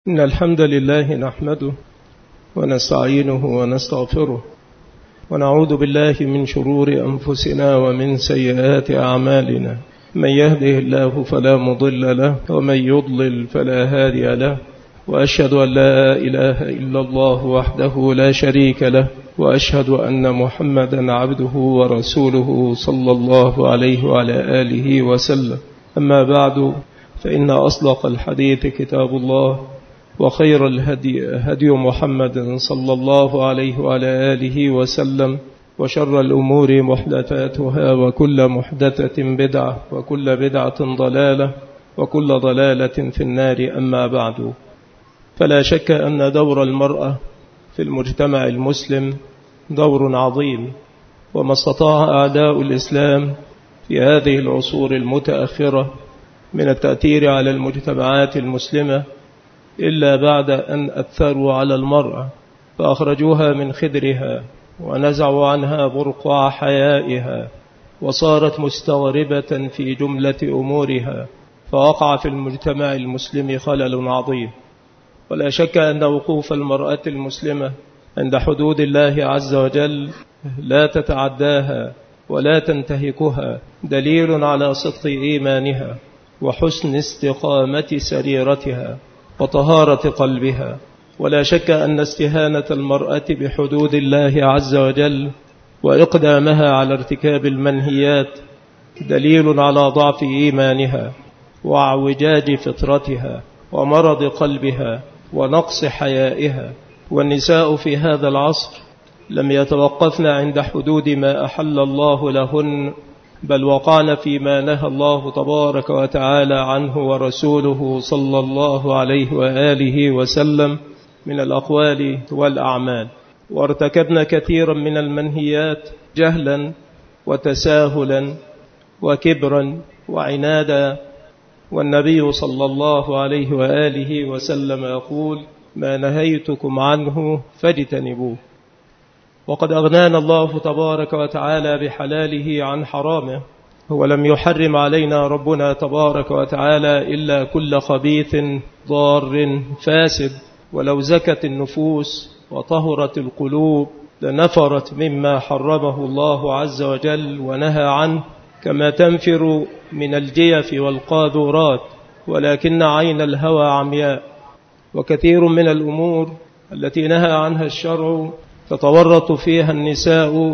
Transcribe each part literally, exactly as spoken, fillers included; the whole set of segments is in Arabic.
إن الحمد لله نحمده ونستعينه ونستغفره ونعوذ بالله من شرور أنفسنا ومن سيئات أعمالنا. من يهده الله فلا مضل له ومن يضلل فلا هادي له، وأشهد أن لا إله إلا الله وحده لا شريك له، وأشهد أن محمدا عبده ورسوله صلى الله عليه وعلى آله وسلم. أما بعد، فإن أصدق الحديث كتاب الله، وخير الهدي هدي محمد صلى الله عليه وعلى آله وسلم، وشر الأمور محدثاتها، وكل محدثة بدعة، وكل بدعة ضلالة، وكل ضلالة في النار. أما بعد، فلا شك أن دور المرأة في المجتمع المسلم دور عظيم، وما استطاع أعداء الإسلام في هذه العصور المتأخرة من التأثير على المجتمعات المسلمة إلا بعد أن أثروا على المرأة فأخرجوها من خدرها ونزعوا عنها برقع حيائها، وصارت مستغربة في جملة أمورها، فوقع في المجتمع المسلم خلل عظيم. ولا شك أن وقوف المرأة المسلمة عند حدود الله عز وجل لا تتعداها ولا تنتهكها دليل على صدق إيمانها وحسن استقامة سريرتها وطهارة قلبها. ولا شك أن استهانة المرأة بحدود الله عز وجل وإقدامها على ارتكاب المنهيات دليل على ضعف إيمانها وعوجاج فطرتها ومرض قلبها ونقص حيائها. والنساء في هذا العصر لم يتوقفن عند حدود ما أحل الله لهن، بل وقعن فيما نهى الله تبارك وتعالى عنه ورسوله صلى الله عليه وآله وسلم من الأقوال والأعمال، وارتكبن كثيرا من المنهيات جهلا وتساهلا وكبرا وعنادا. والنبي صلى الله عليه وآله وسلم يقول: ما نهيتكم عنه فاجتنبوه. وقد أغنانا الله تبارك وتعالى بحلاله عن حرامه، ولم يحرم علينا ربنا تبارك وتعالى إلا كل خبيث ضار فاسد. ولو زكت النفوس وطهرت القلوب لنفرت مما حرمه الله عز وجل ونهى عنه، كما تنفر من الجيف والقاذورات، ولكن عين الهوى عمياء. وكثير من الأمور التي نهى عنها الشرع تتورط فيها النساء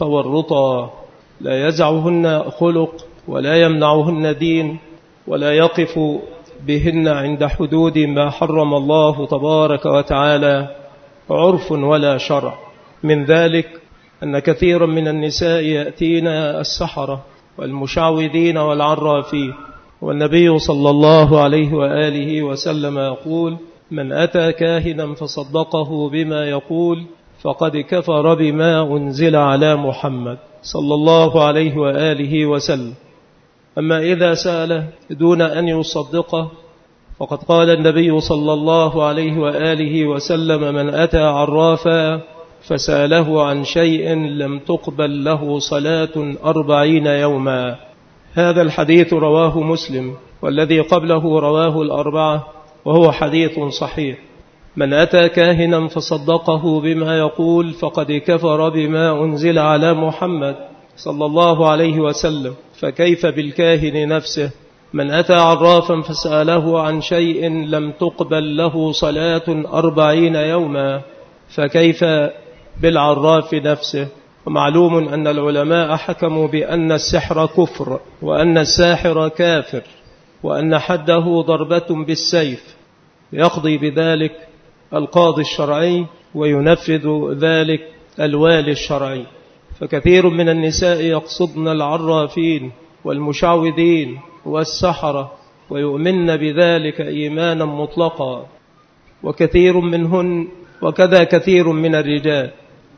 تورطا لا يزعهن خلق ولا يمنعهن دين، ولا يقف بهن عند حدود ما حرم الله تبارك وتعالى عرف ولا شرع. من ذلك أن كثيرا من النساء يأتين السحرة والمشعوذين والعرافين، والنبي صلى الله عليه وآله وسلم يقول: من أتى كاهنا فصدقه بما يقول فقد كفر بما أنزل على محمد صلى الله عليه وآله وسلم. أما إذا سأل دون أن يصدقه فقد قال النبي صلى الله عليه وآله وسلم: من أتى عرافا فسأله عن شيء لم تقبل له صلاة أربعين يوما. هذا الحديث رواه مسلم، والذي قبله رواه الأربعة، وهو حديث صحيح. من أتى كاهنا فصدقه بما يقول فقد كفر بما أنزل على محمد صلى الله عليه وسلم، فكيف بالكاهن نفسه؟ من أتى عرافا فسأله عن شيء لم تقبل له صلاة أربعين يوما، فكيف بالعراف نفسه؟ ومعلوم أن العلماء حكموا بأن السحر كفر، وأن الساحر كافر، وأن حده ضربة بالسيف، يقضي بذلك القاضي الشرعي وينفذ ذلك الوالي الشرعي. فكثير من النساء يقصدن العرافين والمشعوذين والسحرة ويؤمن بذلك إيمانا مطلقا. وكثير منهن وكذا كثير من الرجال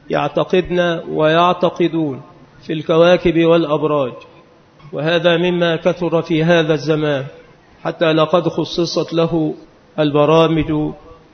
يعتقدن ويعتقدون في الكواكب والأبراج، وهذا مما كثر في هذا الزمان، حتى لقد خصصت له البرامج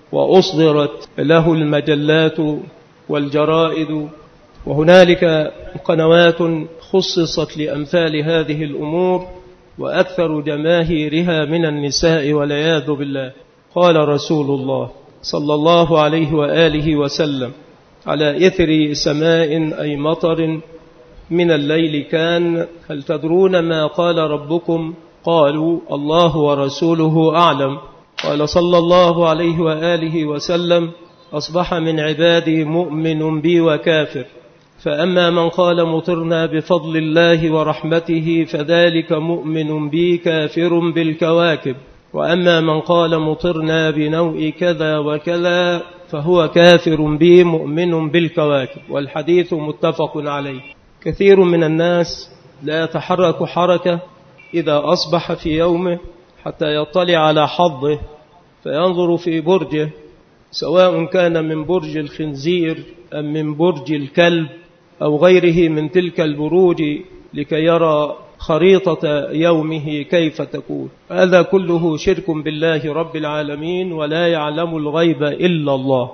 وأصدرت له المجلات والجرائد، وهنالك قنوات خصصت لأمثال هذه الأمور، وأكثر جماهيرها من النساء والعياذ بالله. قال رسول الله صلى الله عليه وآله وسلم: على إثر سماء أي مطر من الليل كان، هل تدرون ما قال ربكم؟ قالوا: الله ورسوله أعلم. قال صلى الله عليه وآله وسلم: أصبح من عبادي مؤمن بي وكافر، فأما من قال مطرنا بفضل الله ورحمته فذلك مؤمن بي كافر بالكواكب، وأما من قال مطرنا بنوء كذا وكذا فهو كافر بي مؤمن بالكواكب. والحديث متفق عليه. كثير من الناس لا يتحرك حركة إذا أصبح في يومه حتى يطلع على حظه فينظر في برجه، سواء كان من برج الخنزير أم من برج الكلب أو غيره من تلك البروج، لكي يرى خريطة يومه كيف تكون. هذا كله شرك بالله رب العالمين، ولا يعلم الغيب إلا الله.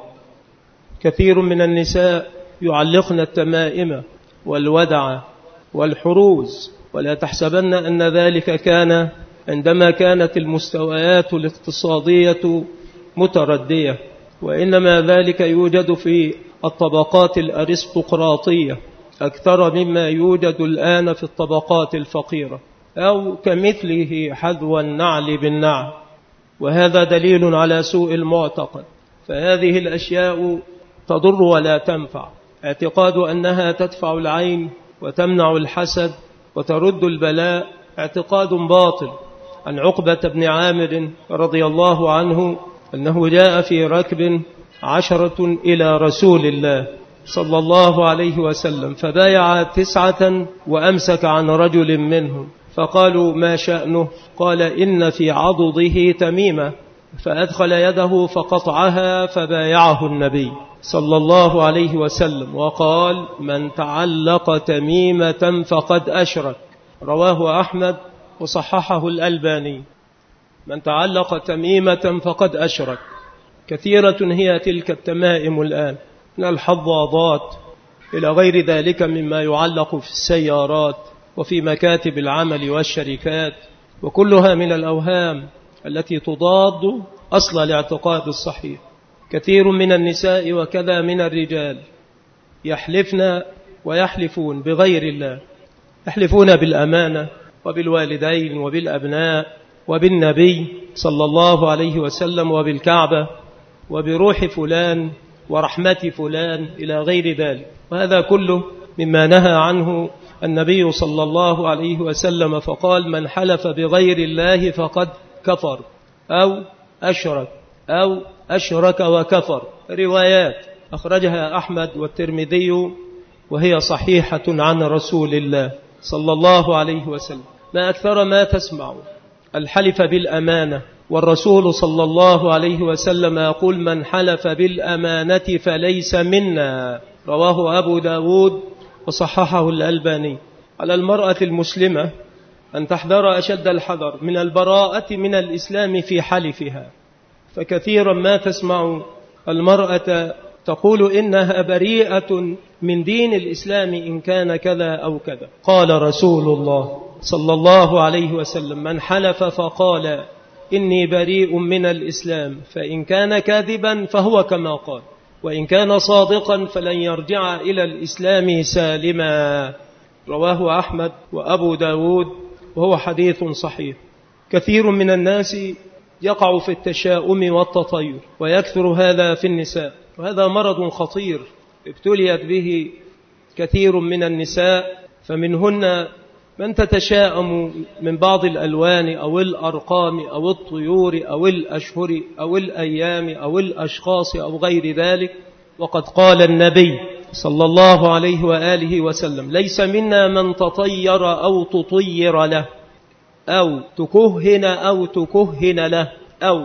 كثير من النساء يعلقن التمائم والودع والحروز، ولا تحسبن أن ذلك كان عندما كانت المستويات الاقتصادية متردية، وإنما ذلك يوجد في الطبقات الأرستقراطية أكثر مما يوجد الآن في الطبقات الفقيرة، أو كمثله حذو النعل بالنعل، وهذا دليل على سوء المعتقد. فهذه الأشياء تضر ولا تنفع. اعتقاد أنها تدفع العين وتمنع الحسد وترد البلاء اعتقاد باطل. عن عقبة بن عامر رضي الله عنه أنه جاء في ركب عشرة إلى رسول الله صلى الله عليه وسلم، فبايع تسعة وأمسك عن رجل منهم، فقالوا: ما شأنه؟ قال: إن في عضده تميمة، فأدخل يده فقطعها، فبايعه النبي صلى الله عليه وسلم وقال: من تعلق تميمة فقد أشرك. رواه أحمد وصححه الألباني. من تعلق تميمة فقد أشرك. كثيرة هي تلك التمائم الآن، من الحظاظات إلى غير ذلك مما يعلق في السيارات وفي مكاتب العمل والشركات، وكلها من الأوهام التي تضاد أصل الاعتقاد الصحيح. كثير من النساء وكذا من الرجال يحلفن ويحلفون بغير الله، يحلفون بالأمانة وبالوالدين وبالأبناء وبالنبي صلى الله عليه وسلم وبالكعبة وبروح فلان ورحمة فلان إلى غير ذلك. وهذا كله مما نهى عنه النبي صلى الله عليه وسلم، فقال: من حلف بغير الله فقد كفر أو أشرك أو أشرك وكفر. روايات أخرجها أحمد والترمذي وهي صحيحة عن رسول الله صلى الله عليه وسلم. ما أكثر ما تسمع الحلف بالأمانة، والرسول صلى الله عليه وسلم يقول: من حلف بالأمانة فليس منا. رواه أبو داود وصححه الألباني. على المرأة المسلمة أن تحذر أشد الحذر من البراءة من الإسلام في حلفها، فكثيرا ما تسمع المرأة تقول إنها بريئة من دين الإسلام إن كان كذا أو كذا. قال رسول الله صلى الله عليه وسلم: من حلف فقال إني بريء من الإسلام فإن كان كاذبا فهو كما قال، وإن كان صادقا فلن يرجع إلى الإسلام سالما. رواه أحمد وأبو داود وهو حديث صحيح. كثير من الناس يقع في التشاؤم والتطير، ويكثر هذا في النساء، وهذا مرض خطير ابتليت به كثير من النساء، فمنهن من تتشاءم من بعض الألوان أو الأرقام أو الطيور أو الأشهر أو الأيام أو الأشخاص أو غير ذلك. وقد قال النبي صلى الله عليه وآله وسلم: ليس منا من تطير أو تطير له أو تكهن أو تكهن له أو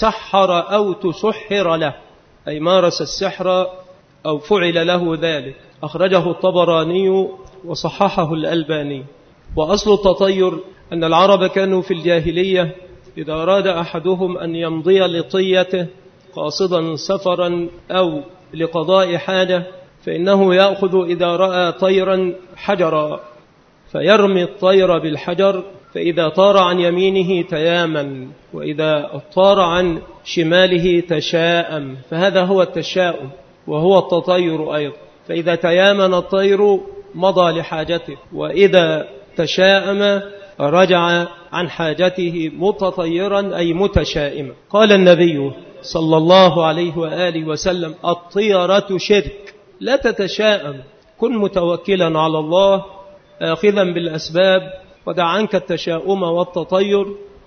تسحر أو تسحر له، أي مارس السحر أو فعل له ذلك. أخرجه الطبراني وصححه الألباني. وأصل التطير أن العرب كانوا في الجاهلية إذا أراد أحدهم أن يمضي لطيته قاصدا سفرا أو لقضاء حاجة، فإنه يأخذ إذا رأى طيرا حجرا فيرمي الطير بالحجر فإذا طار عن يمينه تيامن، وإذا طار عن شماله تشاءم، فهذا هو التشاؤم وهو التطير أيضا. فإذا تيامن الطير مضى لحاجته، وإذا تشاءم رجع عن حاجته متطيرا أي متشائما. قال النبي صلى الله عليه وآله وسلم: الطيرة شرك، لا تتشاءم، كن متوكلا على الله آخذا بالأسباب، ودع عنك التشاؤم والتطير،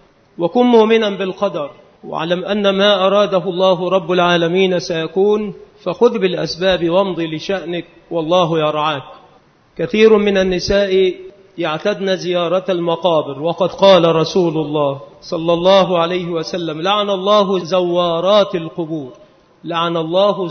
وكن مؤمنا بالقدر، واعلم أن ما أراده الله رب العالمين سيكون، فخذ بالأسباب وامضي لشأنك والله يرعاك. كثير من النساء يعتدن زيارة المقابر، وقد قال رسول الله صلى الله عليه وسلم: لعن الله زوارات القبور، لعن الله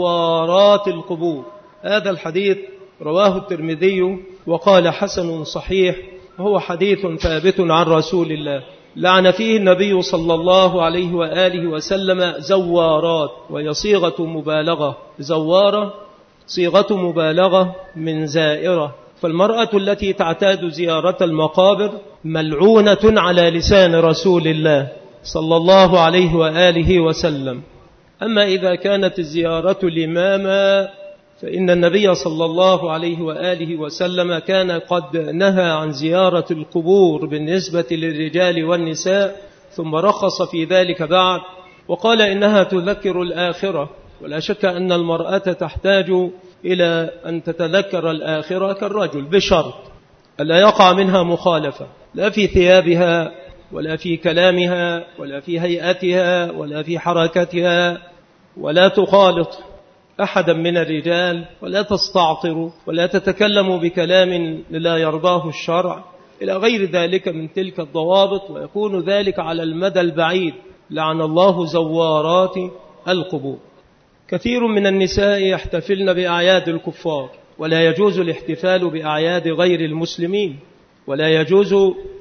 زوارات القبور. هذا الحديث رواه الترمذي وقال حسن صحيح، وهو حديث ثابت عن رسول الله. لعن فيه النبي صلى الله عليه وآله وسلم زوارات، وهي صيغة مبالغة، زوارة صيغة مبالغة من زائرة. فالمرأة التي تعتاد زيارة المقابر ملعونة على لسان رسول الله صلى الله عليه وآله وسلم. أما إذا كانت الزيارة لماما فإن النبي صلى الله عليه وآله وسلم كان قد نهى عن زيارة القبور بالنسبة للرجال والنساء، ثم رخص في ذلك بعد وقال إنها تذكر الآخرة. ولا شك أن المرأة تحتاج إلى أن تتذكر الآخرة كالرجل، بشرط ألا يقع منها مخالفة، لا في ثيابها ولا في كلامها ولا في هيئتها ولا في حركتها، ولا تخالط أحدا من الرجال، ولا تستعطر، ولا تتكلم بكلام لا يرضاه الشرع، إلى غير ذلك من تلك الضوابط، ويكون ذلك على المدى البعيد. لعن الله زوارات القبور. كثير من النساء يحتفلن بأعياد الكفار، ولا يجوز الاحتفال بأعياد غير المسلمين، ولا يجوز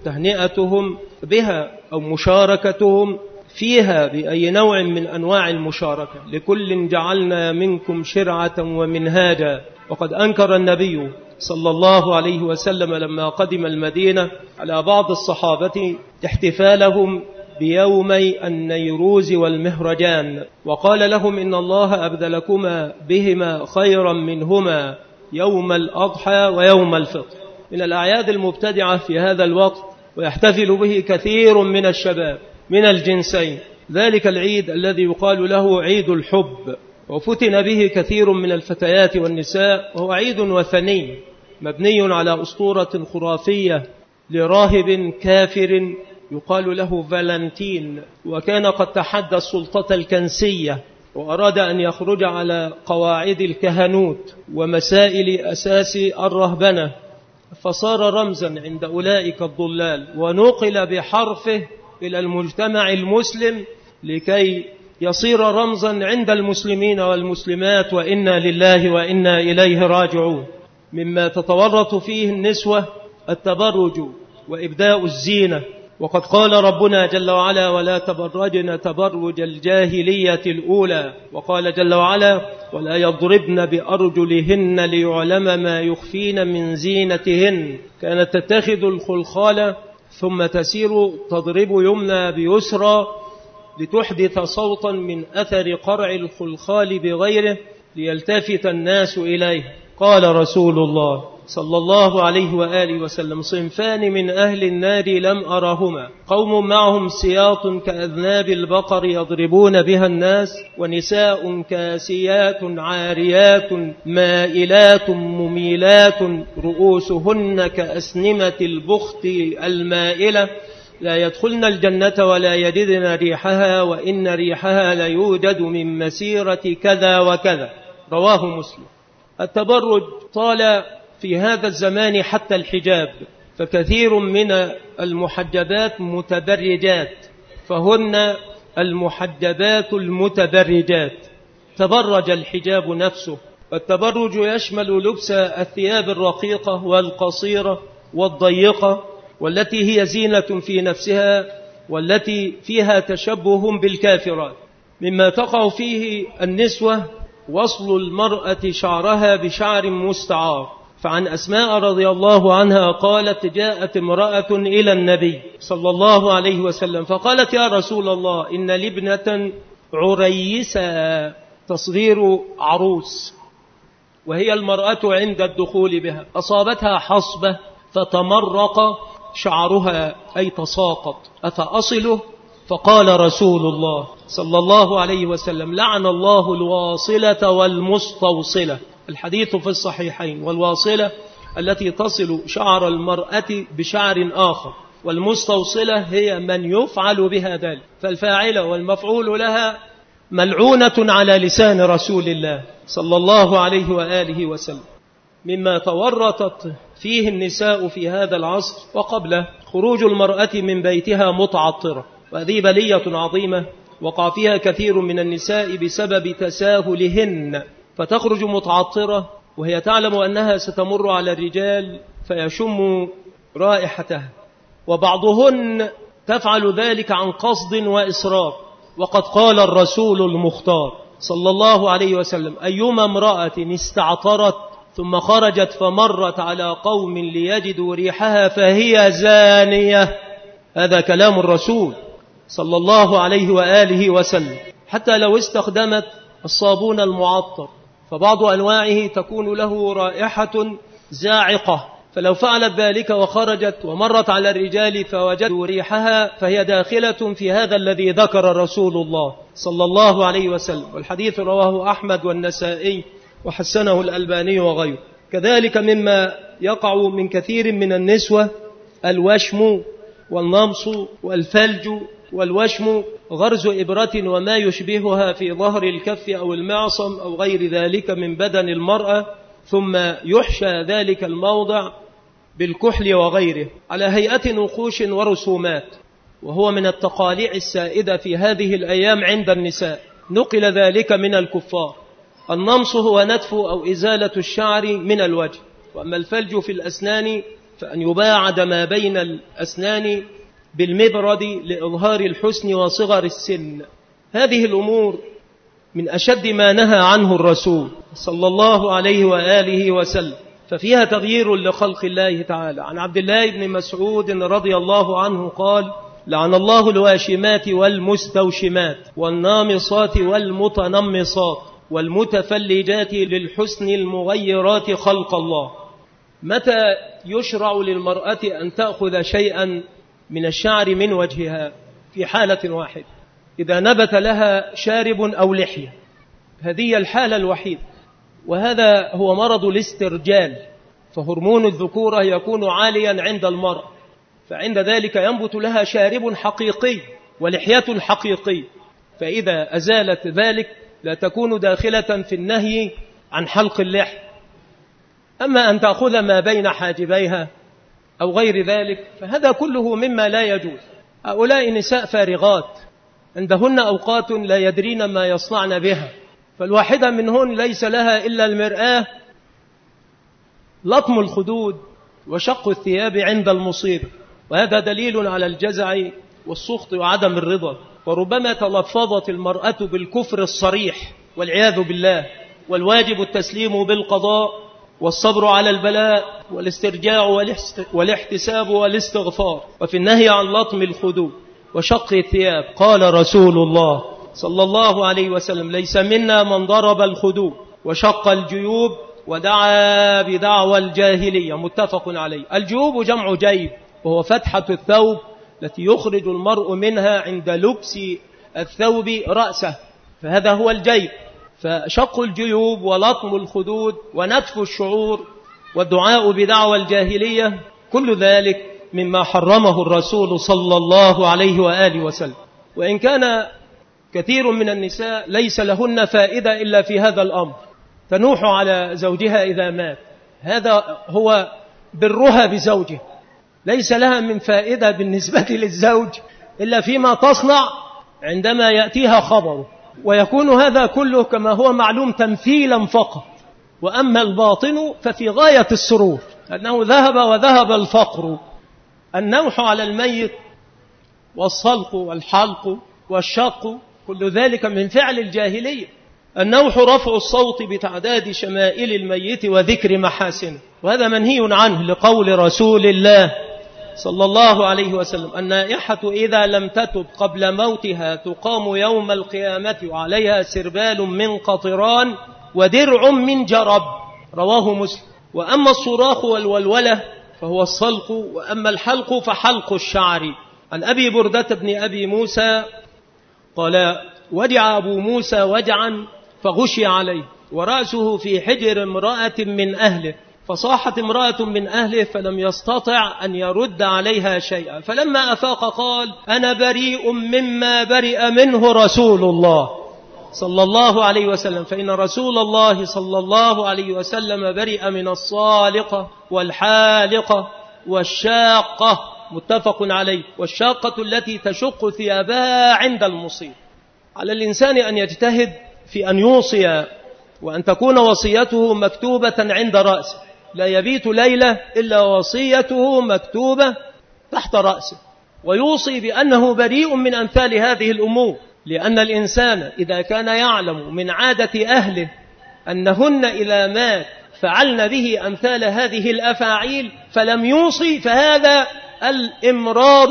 تهنئتهم بها أو مشاركتهم فيها بأي نوع من أنواع المشاركة. لكل جعلنا منكم شرعة ومنهاجا. وقد أنكر النبي صلى الله عليه وسلم لما قدم المدينة على بعض الصحابة احتفالهم بيومي النيروز والمهرجان، وقال لهم: إن الله أبدلكما بهما خيرا منهما يوم الأضحى ويوم الفطر. من الأعياد المبتدعة في هذا الوقت، ويحتفل به كثير من الشباب من الجنسين، ذلك العيد الذي يقال له عيد الحب، وفتن به كثير من الفتيات والنساء، وهو عيد وثني مبني على أسطورة خرافية لراهب كافر يقال له فالنتين، وكان قد تحدى السلطة الكنسية وأراد أن يخرج على قواعد الكهنوت ومسائل أساس الرهبنة، فصار رمزا عند أولئك الضلال، ونقل بحرفه إلى المجتمع المسلم لكي يصير رمزا عند المسلمين والمسلمات، وإنا لله وإنا إليه راجعون. مما تتورط فيه النسوة التبرج وإبداء الزينة، وقد قال ربنا جل وعلا: ولا تبرجن تبرج الجاهلية الأولى. وقال جل وعلا: ولا يضربن بأرجلهن ليعلم ما يخفين من زينتهن. كانت تتخذ الخلخال ثم تسير تضرب يمنى بيسرى لتحدث صوتا من أثر قرع الخلخال بغيره ليلتفت الناس إليه. قال رسول الله صلى الله عليه وآله وسلم: صنفان من أهل النار لم أرهما، قوم معهم سياط كأذناب البقر يضربون بها الناس، ونساء كاسيات عاريات مائلات مميلات رؤوسهن كأسنمة البخت المائلة، لا يدخلن الجنة ولا يجدن ريحها، وإن ريحها ليوجد من مسيرة كذا وكذا. رواه مسلم. التبرج طال في هذا الزمان حتى الحجاب، فكثير من المحجبات متبرجات، فهن المحجبات المتبرجات. تبرج الحجاب نفسه. والتبرج يشمل لبس الثياب الرقيقة والقصيرة والضيقة، والتي هي زينة في نفسها، والتي فيها تشبه بالكافرات. مما تقع فيه النسوة وصل المرأة شعرها بشعر مستعار، فعن أسماء رضي الله عنها قالت جاءت امرأة إلى النبي صلى الله عليه وسلم فقالت يا رسول الله إن لابنة عريسة تصغير عروس وهي المرأة عند الدخول بها أصابتها حصبة فتمرق شعرها أي تساقط أفأصله؟ فقال رسول الله صلى الله عليه وسلم لعن الله الواصلة والمستوصلة. الحديث في الصحيحين. والواصلة التي تصل شعر المرأة بشعر آخر، والمستوصلة هي من يفعل بها ذلك، فالفاعلة والمفعول لها ملعونة على لسان رسول الله صلى الله عليه وآله وسلم. مما تورطت فيه النساء في هذا العصر وقبله خروج المرأة من بيتها متعطرة، وهذه بلية عظيمة وقع فيها كثير من النساء بسبب تساهلهن، فتخرج متعطرة وهي تعلم أنها ستمر على الرجال فيشم رائحتها، وبعضهن تفعل ذلك عن قصد وإصرار. وقد قال الرسول المختار صلى الله عليه وسلم أيما امرأة استعطرت ثم خرجت فمرت على قوم ليجدوا ريحها فهي زانية. هذا كلام الرسول صلى الله عليه وآله وسلم. حتى لو استخدمت الصابون المعطر فبعض أنواعه تكون له رائحة زاعقة، فلو فعلت ذلك وخرجت ومرت على الرجال فوجدوا ريحها فهي داخلة في هذا الذي ذكر رسول الله صلى الله عليه وسلم. والحديث رواه أحمد والنسائي وحسنه الألباني وغيره. كذلك مما يقع من كثير من النسوة الوشم والنمص والفلج. والوشم غرز إبرة وما يشبهها في ظهر الكف أو المعصم أو غير ذلك من بدن المرأة، ثم يحشى ذلك الموضع بالكحل وغيره على هيئة نقوش ورسومات، وهو من التقاليع السائدة في هذه الأيام عند النساء، نقل ذلك من الكفار. النمص هو نتف أو إزالة الشعر من الوجه، وأما الفلج في الأسنان فأن يباعد ما بين الأسنان بالمبرد لإظهار الحسن وصغر السن. هذه الأمور من أشد ما نهى عنه الرسول صلى الله عليه وآله وسلم، ففيها تغيير لخلق الله تعالى. عن عبد الله بن مسعود رضي الله عنه قال لعن الله الواشمات والمستوشمات والنامصات والمتنمصات والمتفلجات للحسن المغيرات خلق الله. متى يشرع للمرأة أن تأخذ شيئا من الشعر من وجهها؟ في حالة واحدة، إذا نبت لها شارب أو لحية، هذه الحالة الوحيدة، وهذا هو مرض الاسترجال، فهرمون الذكورة يكون عاليا عند المرأة، فعند ذلك ينبت لها شارب حقيقي ولحية حقيقي، فإذا أزالت ذلك لا تكون داخلة في النهي عن حلق اللحى. أما أن تأخذ ما بين حاجبيها أو غير ذلك فهذا كله مما لا يجوز. هؤلاء نساء فارغات عندهن أوقات لا يدرين ما يصنعن بها، فالواحدة منهن ليس لها إلا المرآة، لطم الخدود وشق الثياب عند المصيبة، وهذا دليل على الجزع والسخط وعدم الرضا. وربما تلفظت المرأة بالكفر الصريح والعياذ بالله، والواجب التسليم بالقضاء والصبر على البلاء والاسترجاع والاحتساب والاستغفار، وفي النهي عن لطم الخدود وشق الثياب قال رسول الله صلى الله عليه وسلم ليس منا من ضرب الخدود وشق الجيوب ودعا بدعوى الجاهلية، متفق عليه. الجيوب جمع جيب، وهو فتحة الثوب التي يخرج المرء منها عند لبس الثوب رأسه، فهذا هو الجيب. فشق الجيوب ولطم الخدود ونتف الشعور والدعاء بدعوى الجاهلية كل ذلك مما حرمه الرسول صلى الله عليه وآله وسلم. وإن كان كثير من النساء ليس لهن فائدة إلا في هذا الأمر، تنوح على زوجها إذا مات، هذا هو برها بزوجه، ليس لها من فائدة بالنسبة للزوج إلا فيما تصنع عندما يأتيها خبره، ويكون هذا كله كما هو معلوم تمثيلا فقط. وأما الباطن ففي غاية السرور أنه ذهب وذهب الفقر. النوح على الميت والصلق والحلق والشق كل ذلك من فعل الجاهلية، النوح رفع الصوت بتعداد شمائل الميت وذكر محاسنه، وهذا منهي عنه لقول رسول الله صلى الله عليه وسلم: النائحة إذا لم تتب قبل موتها تقام يوم القيامة وعليها سربال من قطران ودرع من جرب، رواه مسلم. وأما الصراخ والولولة فهو الصلق، وأما الحلق فحلق الشعر. عن أبي بردة بن أبي موسى قال: وجع أبو موسى وجعا فغشي عليه ورأسه في حجر امرأة من أهله، فصاحت امرأة من أهله فلم يستطع أن يرد عليها شيئا، فلما أفاق قال: أنا بريء مما برئ منه رسول الله صلى الله عليه وسلم، فإن رسول الله صلى الله عليه وسلم برئ من الصالقة والحالقة والشاقة، متفق عليه، والشاقة التي تشق ثيابها عند المصيب. على الإنسان أن يجتهد في أن يوصي، وأن تكون وصيته مكتوبة عند رأسه، لا يبيت ليلة إلا وصيته مكتوبة تحت رأسه، ويوصي بأنه بريء من أمثال هذه الأمور، لأن الإنسان إذا كان يعلم من عادة أهله أنهن إذا مات فعلن به أمثال هذه الأفاعيل فلم يوصي، فهذا الإمرار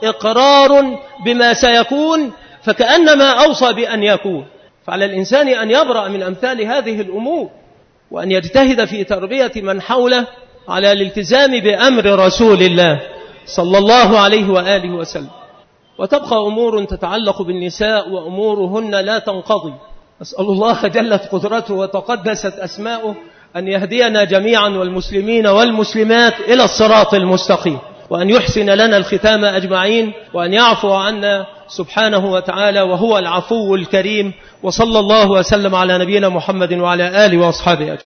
إقرار بما سيكون، فكأنما أوصى بأن يكون. فعلى الإنسان أن يبرأ من أمثال هذه الأمور، وأن يجتهد في تربية من حوله على الالتزام بأمر رسول الله صلى الله عليه وآله وسلم. وتبقى أمور تتعلق بالنساء وأمورهن لا تنقضي. أسأل الله جلت قدرته وتقدست أسماؤه أن يهدينا جميعا والمسلمين والمسلمات إلى الصراط المستقيم، وأن يحسن لنا الختام أجمعين، وأن يعفو عنا سبحانه وتعالى وهو العفو الكريم. وصلى الله وسلم على نبينا محمد وعلى آله وأصحابه أجمعين.